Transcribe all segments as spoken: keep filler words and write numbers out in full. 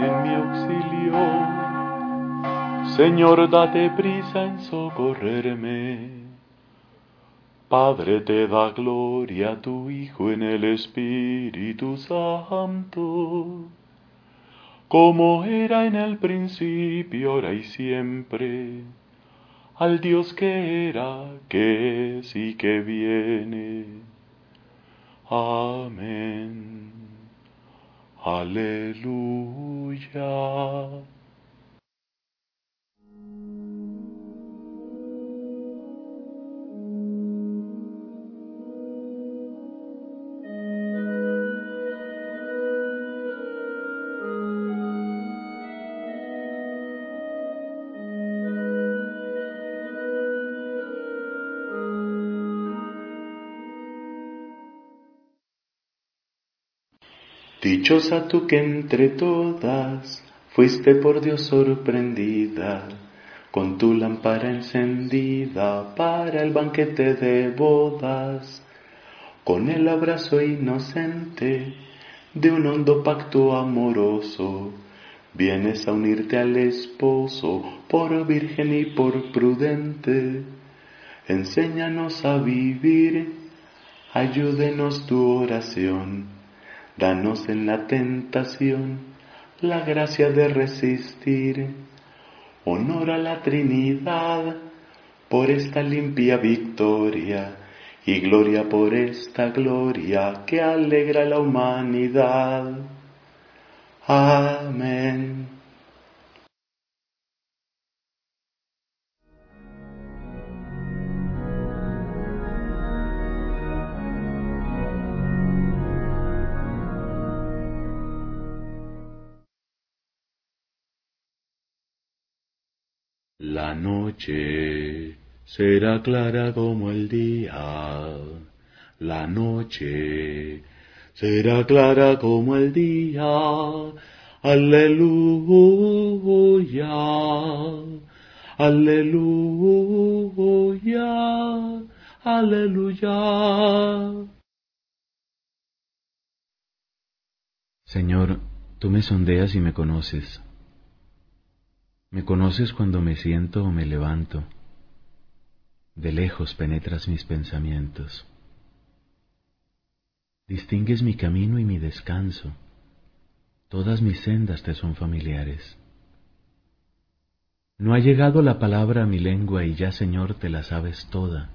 en mi auxilio. Señor, date prisa en socorrerme. Padre, te da gloria a tu Hijo en el Espíritu Santo, como era en el principio, ahora y siempre, al Dios que era, que es y que viene. Amén. Aleluya. Dichosa tú que entre todas fuiste por Dios sorprendida, con tu lámpara encendida para el banquete de bodas, con el abrazo inocente de un hondo pacto amoroso, vienes a unirte al esposo por virgen y por prudente. Enséñanos a vivir, ayúdenos tu oración. Danos en la tentación la gracia de resistir. Honor a la Trinidad por esta limpia victoria y gloria por esta gloria que alegra a la humanidad. Amén. La noche será clara como el día. La noche será clara como el día. Aleluya. Aleluya. Aleluya. Señor, tú me sondeas y me conoces. Me conoces cuando me siento o me levanto. De lejos penetras mis pensamientos. Distingues mi camino y mi descanso. Todas mis sendas te son familiares. No ha llegado la palabra a mi lengua y ya, Señor, te la sabes toda.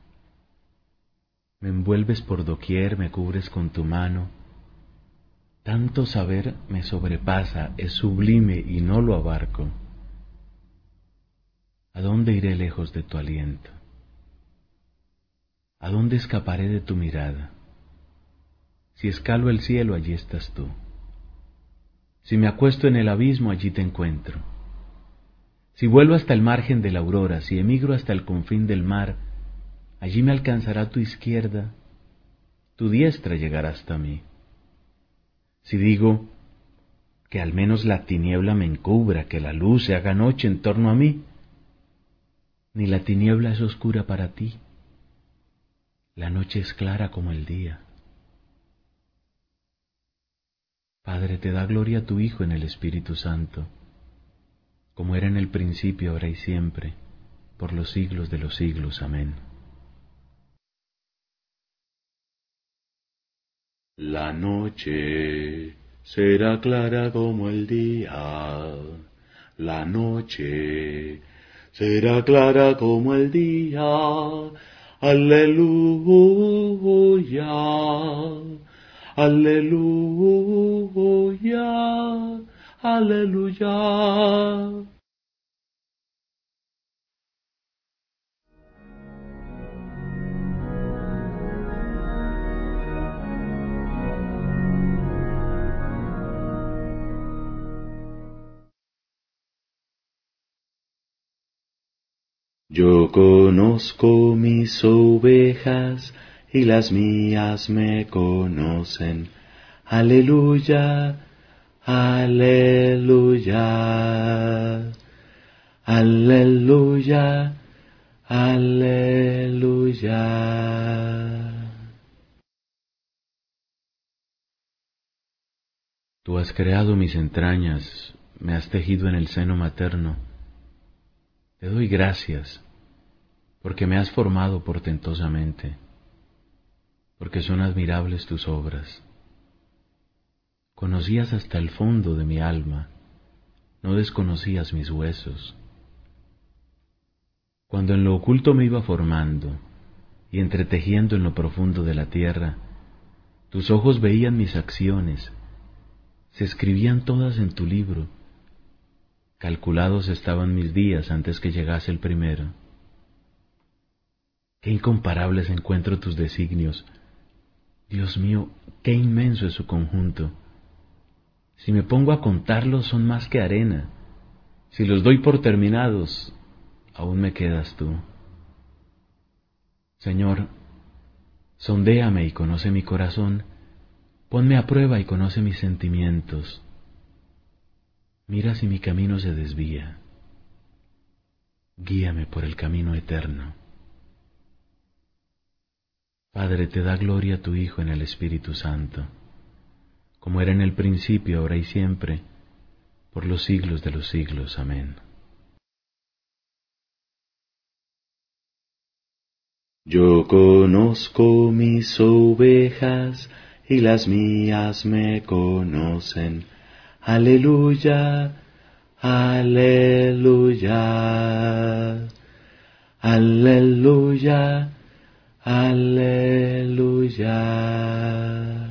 Me envuelves por doquier, me cubres con tu mano. Tanto saber me sobrepasa, es sublime y no lo abarco. ¿A dónde iré lejos de tu aliento? ¿A dónde escaparé de tu mirada? Si escalo el cielo, allí estás tú. Si me acuesto en el abismo, allí te encuentro. Si vuelo hasta el margen de la aurora, si emigro hasta el confín del mar, allí me alcanzará tu izquierda, tu diestra llegará hasta mí. Si digo que al menos la tiniebla me encubra, que la luz se haga noche en torno a mí, ni la tiniebla es oscura para ti, la noche es clara como el día. Padre, te da gloria a tu Hijo en el Espíritu Santo, como era en el principio, ahora y siempre, por los siglos de los siglos. Amén. La noche será clara como el día. La noche será clara como el día. Aleluya. Aleluya. Aleluya. Yo conozco mis ovejas y las mías me conocen. Aleluya, aleluya, aleluya, aleluya. Tú has creado mis entrañas, me has tejido en el seno materno. Te doy gracias, porque me has formado portentosamente, porque son admirables tus obras. Conocías hasta el fondo de mi alma, no desconocías mis huesos. Cuando en lo oculto me iba formando y entretejiendo en lo profundo de la tierra, tus ojos veían mis acciones, se escribían todas en tu libro. Calculados estaban mis días antes que llegase el primero. Qué incomparables encuentro tus designios. Dios mío, qué inmenso es su conjunto. Si me pongo a contarlos son más que arena. Si los doy por terminados, aún me quedas tú. Señor, sondéame y conoce mi corazón, ponme a prueba y conoce mis sentimientos. Mira si mi camino se desvía. Guíame por el camino eterno. Padre, te da gloria a tu Hijo en el Espíritu Santo, como era en el principio, ahora y siempre, por los siglos de los siglos. Amén. Yo conozco mis ovejas y las mías me conocen. Aleluya, aleluya, aleluya, aleluya.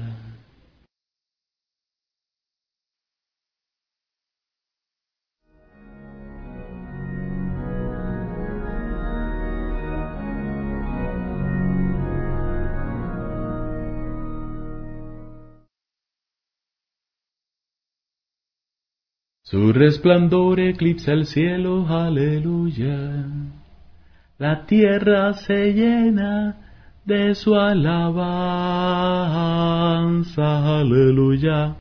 Su resplandor eclipsa el cielo, aleluya. La tierra se llena de su alabanza, aleluya.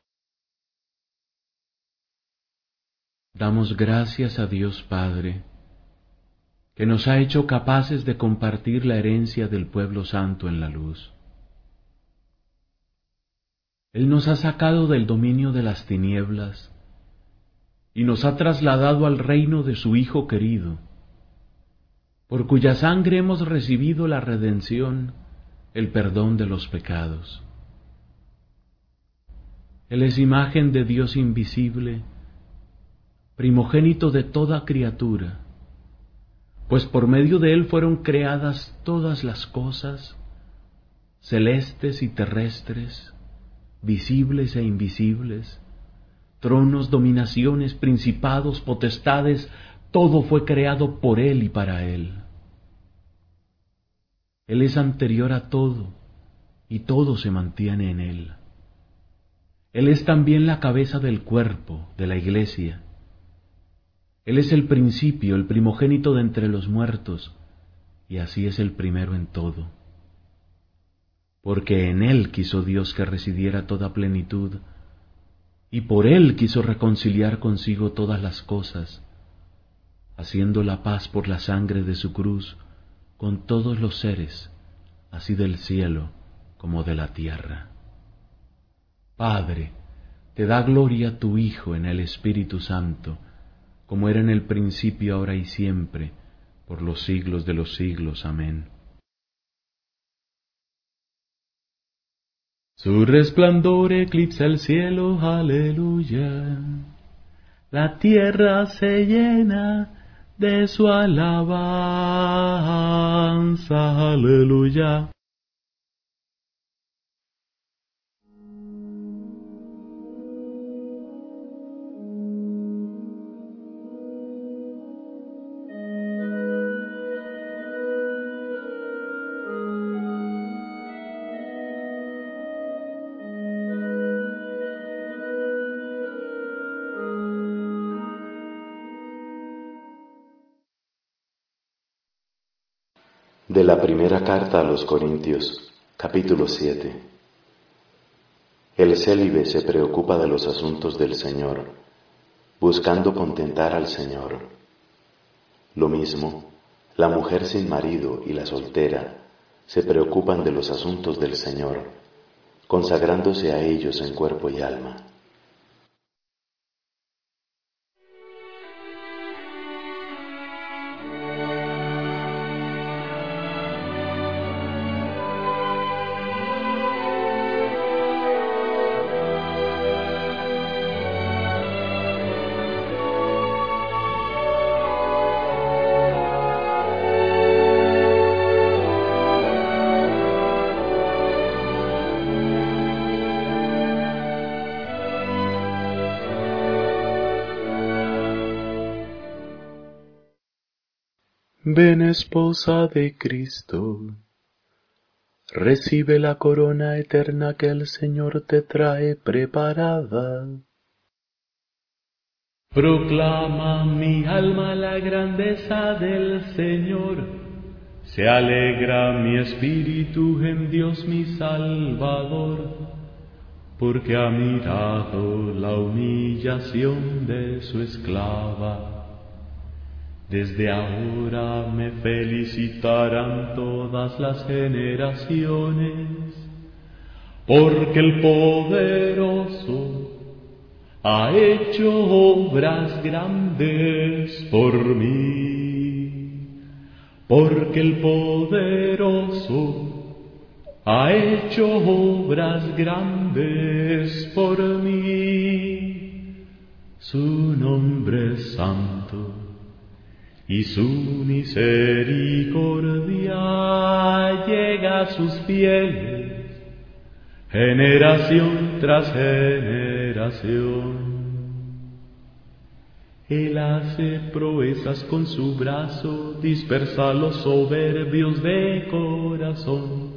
Damos gracias a Dios Padre, que nos ha hecho capaces de compartir la herencia del pueblo santo en la luz. Él nos ha sacado del dominio de las tinieblas y nos ha trasladado al reino de su Hijo querido, por cuya sangre hemos recibido la redención, el perdón de los pecados. Él es imagen de Dios invisible, primogénito de toda criatura, pues por medio de Él fueron creadas todas las cosas, celestes y terrestres, visibles e invisibles, tronos, dominaciones, principados, potestades, todo fue creado por Él y para Él. Él es anterior a todo, y todo se mantiene en Él. Él es también la cabeza del cuerpo, de la Iglesia. Él es el principio, el primogénito de entre los muertos, y así es el primero en todo. Porque en Él quiso Dios que residiera toda plenitud, y por Él quiso reconciliar consigo todas las cosas, haciendo la paz por la sangre de su cruz con todos los seres, así del cielo como de la tierra. Padre, te da gloria tu Hijo en el Espíritu Santo, como era en el principio, ahora y siempre, por los siglos de los siglos. Amén. Su resplandor eclipsa el cielo, aleluya. La tierra se llena de su alabanza, aleluya. De la primera carta a los Corintios, capítulo siete. El célibe se preocupa de los asuntos del Señor, buscando contentar al Señor. Lo mismo, la mujer sin marido y la soltera se preocupan de los asuntos del Señor, consagrándose a ellos en cuerpo y alma. Ven, esposa de Cristo, recibe la corona eterna que el Señor te trae preparada. Proclama mi alma la grandeza del Señor, se alegra mi espíritu en Dios mi Salvador, porque ha mirado la humillación de su esclava. Desde ahora me felicitarán todas las generaciones, porque el poderoso ha hecho obras grandes por mí, porque el poderoso ha hecho obras grandes por mí. Su nombre es santo y su misericordia llega a sus fieles, generación tras generación. Él hace proezas con su brazo, dispersa a los soberbios de corazón.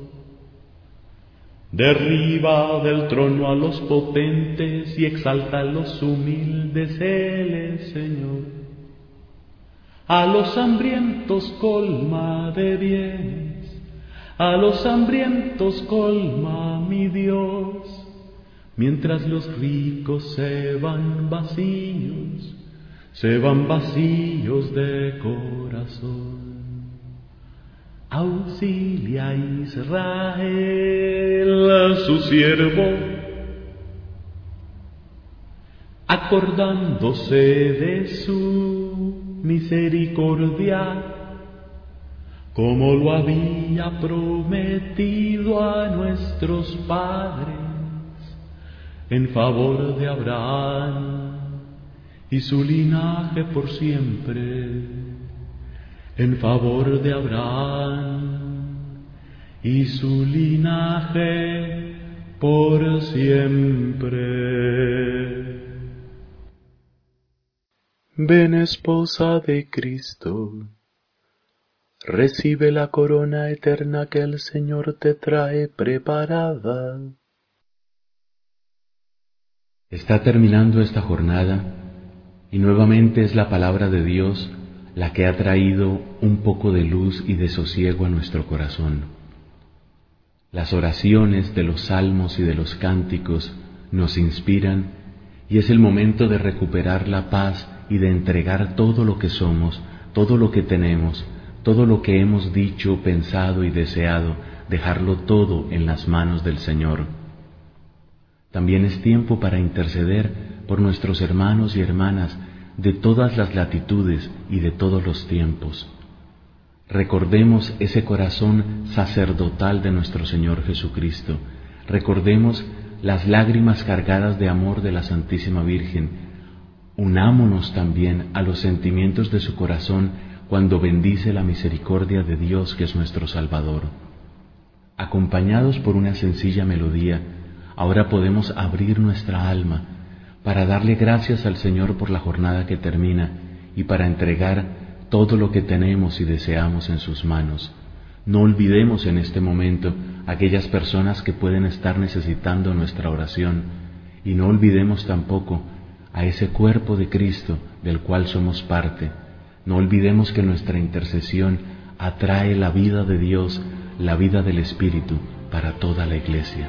Derriba del trono a los potentes y exalta a los humildes, Él es Señor. A los hambrientos colma de bienes, a los hambrientos colma mi Dios, mientras los ricos se van vacíos, se van vacíos de corazón. Auxilia a Israel, su siervo, acordándose de su misericordia, como lo había prometido a nuestros padres, en favor de Abraham y su linaje por siempre, en favor de Abraham y su linaje por siempre. Ven, esposa de Cristo, recibe la corona eterna que el Señor te trae preparada. Está terminando esta jornada y nuevamente es la palabra de Dios la que ha traído un poco de luz y de sosiego a nuestro corazón. Las oraciones de los salmos y de los cánticos nos inspiran y es el momento de recuperar la paz y de entregar todo lo que somos, todo lo que tenemos, todo lo que hemos dicho, pensado y deseado, dejarlo todo en las manos del Señor. También es tiempo para interceder por nuestros hermanos y hermanas de todas las latitudes y de todos los tiempos. Recordemos ese corazón sacerdotal de nuestro Señor Jesucristo. Recordemos las lágrimas cargadas de amor de la Santísima Virgen. Unámonos también a los sentimientos de su corazón cuando bendice la misericordia de Dios que es nuestro Salvador. Acompañados por una sencilla melodía, ahora podemos abrir nuestra alma para darle gracias al Señor por la jornada que termina y para entregar todo lo que tenemos y deseamos en sus manos. No olvidemos en este momento aquellas personas que pueden estar necesitando nuestra oración y no olvidemos tampoco a ese cuerpo de Cristo del cual somos parte. No olvidemos que nuestra intercesión atrae la vida de Dios, la vida del Espíritu para toda la Iglesia.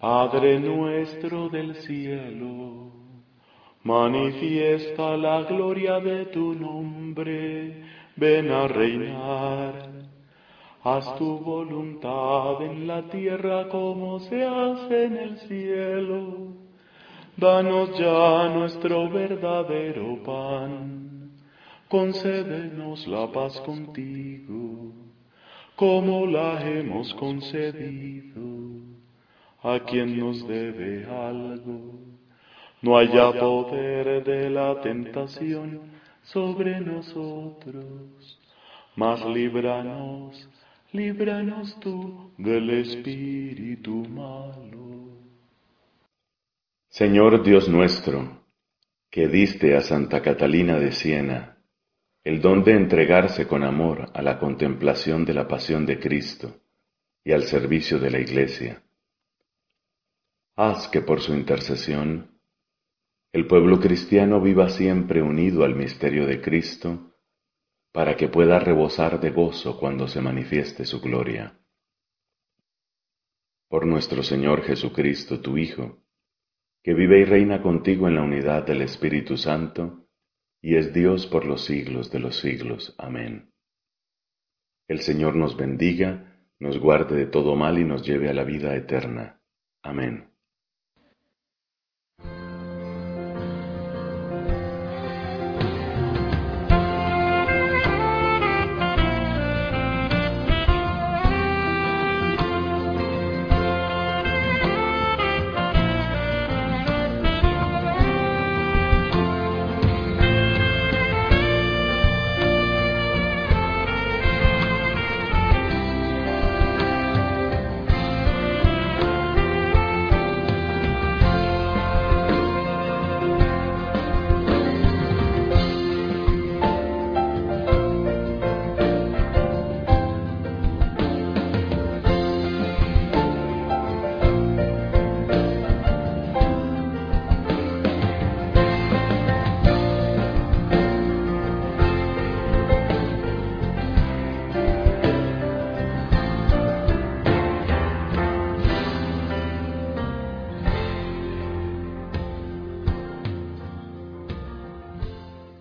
Padre nuestro del cielo, manifiesta la gloria de tu nombre, ven a reinar. Haz tu voluntad en la tierra como se hace en el cielo. Danos ya nuestro verdadero pan. Concédenos la paz contigo, como la hemos concedido a quien nos debe algo. No haya poder de la tentación sobre nosotros, mas líbranos, líbranos tú del espíritu malo. Señor Dios nuestro, que diste a Santa Catalina de Siena el don de entregarse con amor a la contemplación de la pasión de Cristo y al servicio de la Iglesia, haz que por su intercesión el pueblo cristiano viva siempre unido al misterio de Cristo, para que pueda rebosar de gozo cuando se manifieste su gloria. Por nuestro Señor Jesucristo, tu Hijo, que vive y reina contigo en la unidad del Espíritu Santo, y es Dios por los siglos de los siglos. Amén. El Señor nos bendiga, nos guarde de todo mal y nos lleve a la vida eterna. Amén.